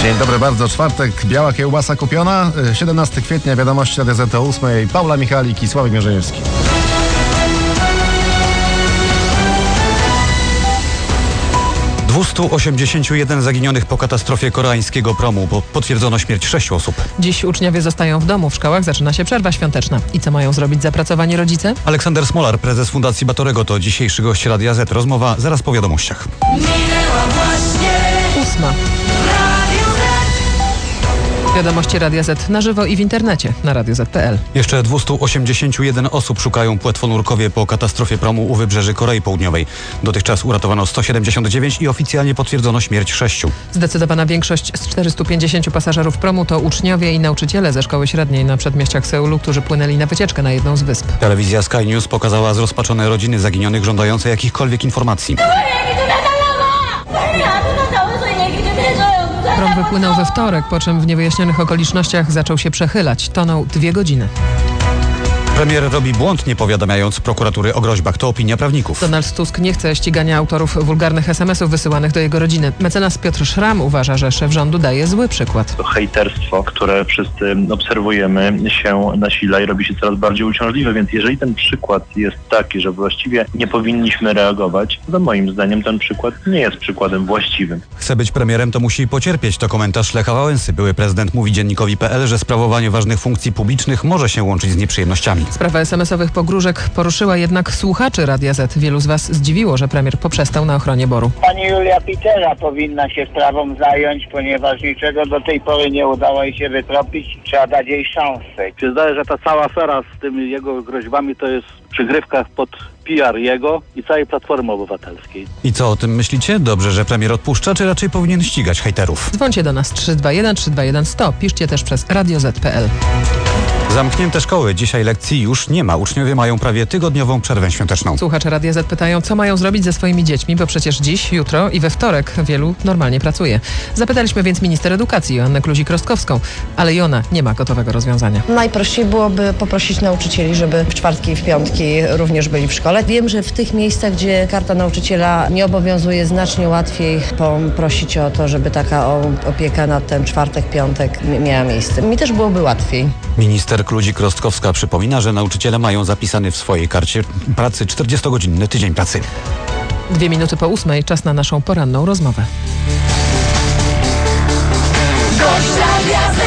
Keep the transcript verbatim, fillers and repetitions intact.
Dzień dobry bardzo. Czwartek, biała kiełbasa kupiona. siedemnastego kwietnia, wiadomości Radia Z o ósmej. Paula Michalik i Sławek Mierzejewski. dwieście osiemdziesiąt jeden zaginionych po katastrofie koreańskiego promu, bo potwierdzono śmierć sześciu osób. Dziś uczniowie zostają w domu. W szkołach zaczyna się przerwa świąteczna. I co mają zrobić zapracowani rodzice? Aleksander Smolar, prezes Fundacji Batorego, to dzisiejszy gość Radia Z. Rozmowa zaraz po wiadomościach. Minęła właśnie Ósma. Wiadomości Radia Z na żywo i w internecie na radio zet kropka pe el. Jeszcze dwieście osiemdziesiąt jeden osób szukają płetwonurkowie po katastrofie promu u wybrzeży Korei Południowej. Dotychczas uratowano sto siedemdziesiąt dziewięć i oficjalnie potwierdzono śmierć sześciu. Zdecydowana większość z czterystu pięćdziesięciu pasażerów promu to uczniowie i nauczyciele ze szkoły średniej na przedmieściach Seulu, którzy płynęli na wycieczkę na jedną z wysp. Telewizja Sky News pokazała zrozpaczone rodziny zaginionych żądające jakichkolwiek informacji. Prom wypłynął we wtorek, po czym w niewyjaśnionych okolicznościach zaczął się przechylać. Tonął dwie godziny. Premier robi błąd, nie powiadamiając prokuratury o groźbach. To opinia prawników. Donald Tusk nie chce ścigania autorów wulgarnych es em esów wysyłanych do jego rodziny. Mecenas Piotr Szram uważa, że szef rządu daje zły przykład. To hejterstwo, które wszyscy obserwujemy, się nasila i robi się coraz bardziej uciążliwe, więc jeżeli ten przykład jest taki, że właściwie nie powinniśmy reagować, to moim zdaniem ten przykład nie jest przykładem właściwym. Chce być premierem, to musi pocierpieć. To komentarz Lecha Wałęsy. Były prezydent mówi dziennikowi kropka pe el, że sprawowanie ważnych funkcji publicznych może się łączyć z nieprzyjemnościami. Sprawa es em esowych pogróżek poruszyła jednak słuchaczy Radia Z. Wielu z was zdziwiło, że premier poprzestał na ochronie boru. Pani Julia Pitera powinna się sprawą zająć, ponieważ niczego do tej pory nie udało jej się wytropić. Trzeba dać jej szansę. Się zdaje, że ta cała afera z tymi jego groźbami to jest przygrywka pod P R jego i całej Platformy Obywatelskiej. I co o tym myślicie? Dobrze, że premier odpuszcza, czy raczej powinien ścigać hejterów? Dzwońcie do nas trzy dwa jeden trzy dwa jeden sto. Piszcie też przez radio zet kropka pe el. Zamknięte szkoły. Dzisiaj lekcji już nie ma. Uczniowie mają prawie tygodniową przerwę świąteczną. Słuchacze Radia Z pytają, co mają zrobić ze swoimi dziećmi, bo przecież dziś, jutro i we wtorek wielu normalnie pracuje. Zapytaliśmy więc minister edukacji Joannę Kluzik-Rostkowską, ale i ona nie ma gotowego rozwiązania. Najprościej byłoby poprosić nauczycieli, żeby w czwartki i w piątki również byli w szkole. Wiem, że w tych miejscach, gdzie karta nauczyciela nie obowiązuje, znacznie łatwiej poprosić o to, żeby taka opieka nad ten czwartek, piątek miała miejsce. Mi też byłoby łatwiej. Minister Kluzik-Rostkowska przypomina, że nauczyciele mają zapisany w swojej karcie pracy czterdziestogodzinny tydzień pracy. Dwie minuty po ósmej, czas na naszą poranną rozmowę. Gość Radia Z.